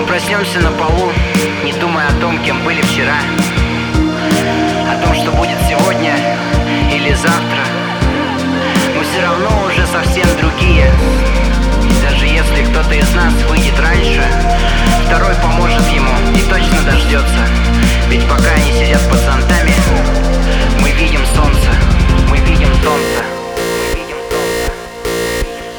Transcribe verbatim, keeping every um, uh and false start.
проснемся на полу, не думая о том, кем были вчера, о том, что будет сегодня или завтра. Мы все равно уже совсем другие.